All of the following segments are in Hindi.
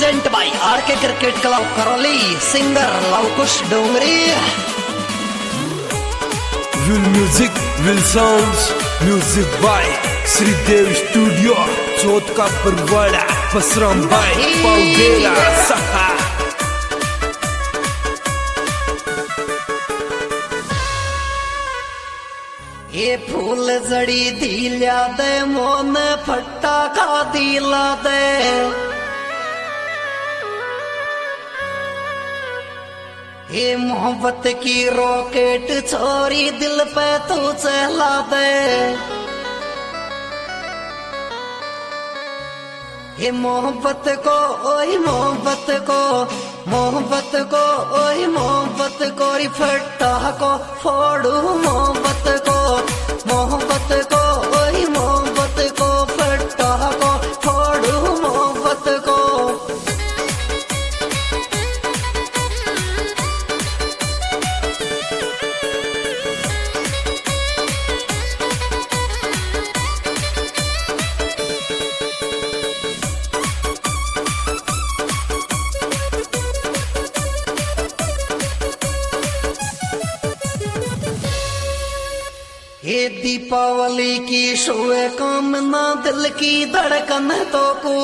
Present by R K cricket club Karauli, singer Lavkush Dongri. Will music will sounds, music by Shridev studio, Chauth का परवाड़ा, पसराम बाय पाउडेरा सहा। ये फूल जड़ी दिला दे मोन फट्टा खा दिला दे, ये मोहब्बत की रॉकेट छोरी दिल पे तू चला दे। ये मोहब्बत को ओए मोहब्बत को, मोहब्बत को ओए मोहब्बत को, फट्टा को फोड़ू मोहब्बत को, मोहब्बत को ओए मोहब्बत को, फट्टा को फोड़ू मोहब्बत को। ये दीपावली की शुए कामना दिल की धड़कन तो को,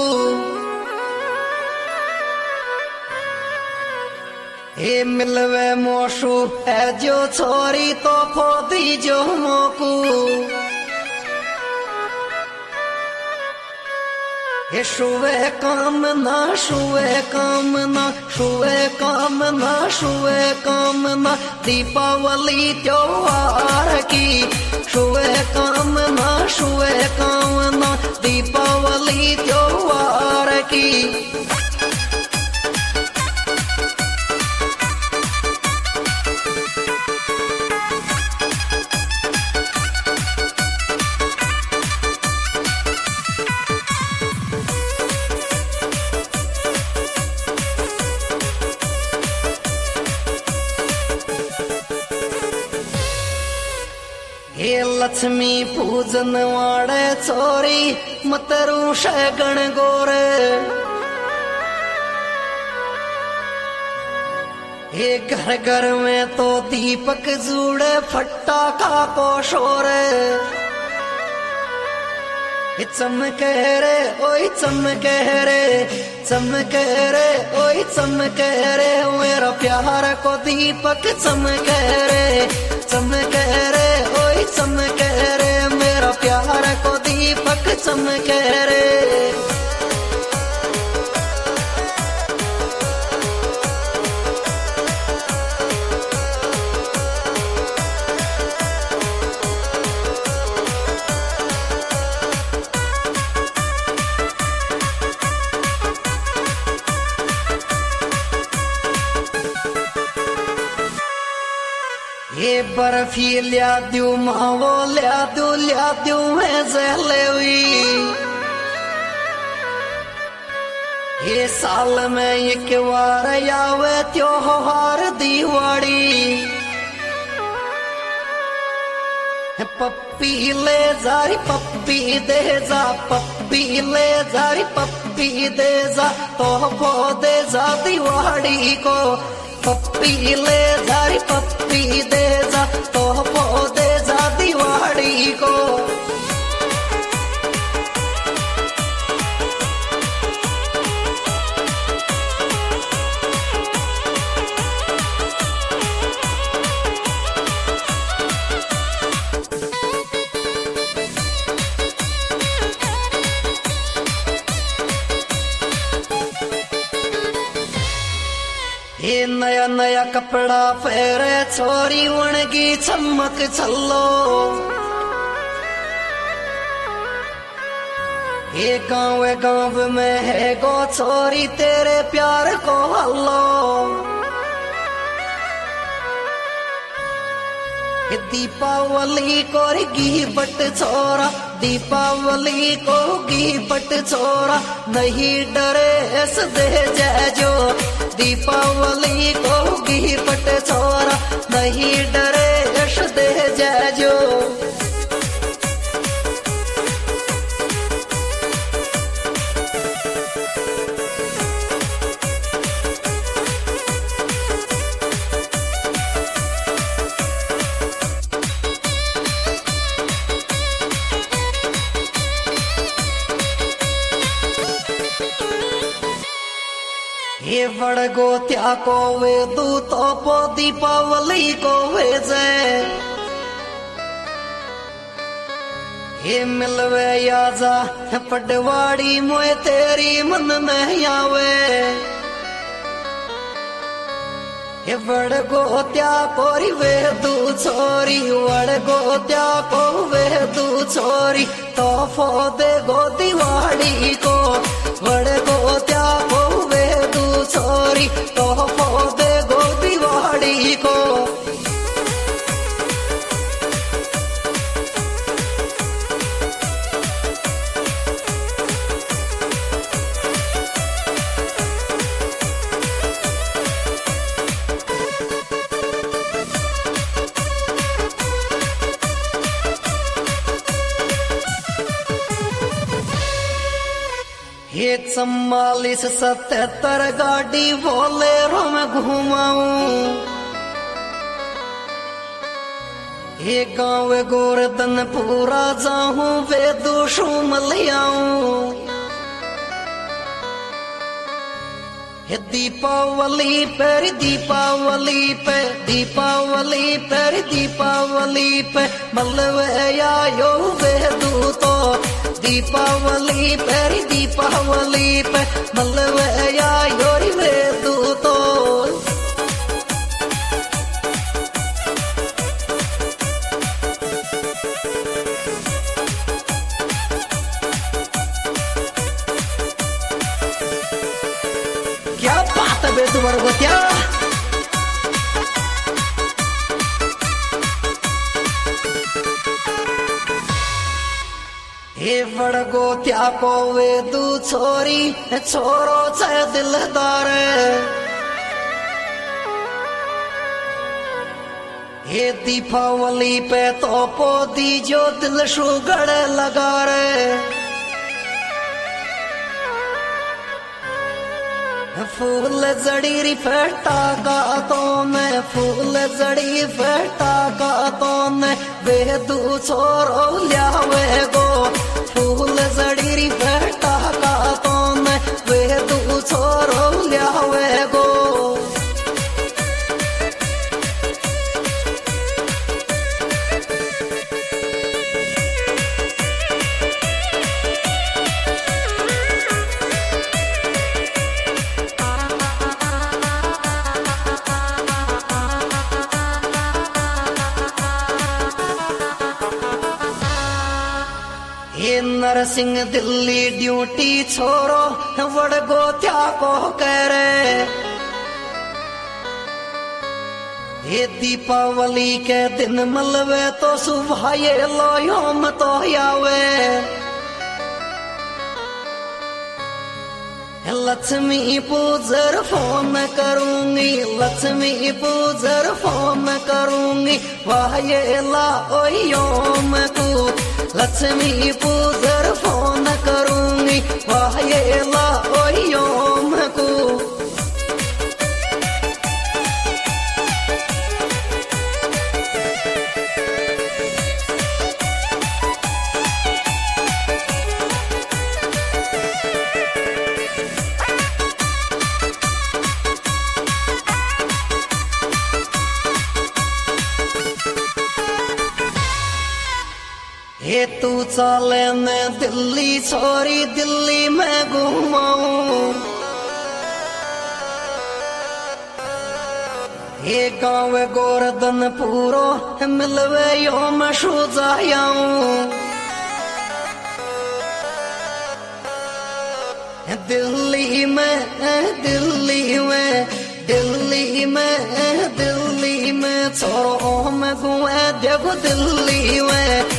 ये मिलवे मोशु है जो छोरी तो फोदी जो मोकू। ये शुए कामना शुए कामना शुए कामना शुए कामना दीपावली त्योहार की, शुए कामना शुए कामना दीपावली त्योहार की। हे लक्ष्मी पूजन वाड़े छोरी मतरू शगण गोरे, हे घर घर में तो दीपक जुड़े फट्टा का को शोरे। चमके रे ओए चमके रे, चमके रे ओए चमके रे, मेरा प्यार को दीपक चमके रे, चमके रे ओए चमके रे, मेरा प्यार को दीपक चमके रे। ये बर्फी लिया दू मावो लिया दू मैं जहले हुई, ये साल में एक बार आवे त्योहार दिवाली। पप्पी ले जारी पप्पी दे जा, पप्पी ले जारी पप्पी दे जा, तो वो दे जा दिवाली को, पप्पी ले जारी पप्पी दे जा, तो वो दे जा दिवाली को। ये नया नया कपड़ा पहरे छोरी वणगी चमक चलो, ये गाँव में है गो छोरी तेरे प्यार को हल्लो। ये दीपावली को गी बट छोरा, दीपावली को गी बट छोरा, नहीं डरे ऐस दे जो, दीपावली को गी बट छोरा, नहीं डरे ऐस दे जो। हे बड़गो त्या को वे दूत पो दीपावली को भेजे हे मिलवे याजा पटवाड़ी मोए तेरी मन में आवे हे बड़गो त्या कोरी वे दू छोरी बड़गो त्या को वे दू छोरी तोहफो दे गो दिवाड़ी को बड़गो त्या को वे दू छोरी तोहफो दे गो दिवाड़ी को ये 44-77 गाड़ी बोलेरो में घुमाऊं ये गाँव गोरधन पूरा जाऊं वे दोषों मलियाऊं ये दीपावली पर दीपावली पे दीपावली पर दीपावली पे मलवे आयो वे दूतो दीपावली पर दीपावली पे मलवे आयो वे दूतो क्या बात है बेटू वर्गो क्या हे बड़गो त्या को वे दू छोरी छोरो चाहे दिलदार हे दीपावली पे तो पोदी जो दिल शुगड़ लगा रे फूल जड़ी फटा का तो मैं फूल जड़ी फटा का तो मैं वे दू छोरो लियावे गो फूल जड़ी फटा का तो मैं वे दू छोरो लियावे गो नरसिंह दिल्ली ड्यूटी छोरो वड़गो त्या को करे ये दीपावली के दिन मलवे तो सुबह ये लोयो में तो आवे लक्ष्मी पूजर फोन करूंगी लक्ष्मी पूजर फोन करूंगी वाह ये लाओम को लक्ष्मी पूजर फोन करूंगी वाह ये लाओम को ये तू चले मैं दिल्ली छोरी दिल्ली में घुमाऊं ये गाँव गोरधन पूरो मिलवे यो मैं शू जाऊं दिल्ली में दिल्ली में दिल्ली में दिल्ली में छोरो मैं घूमे देखो दिल्ली में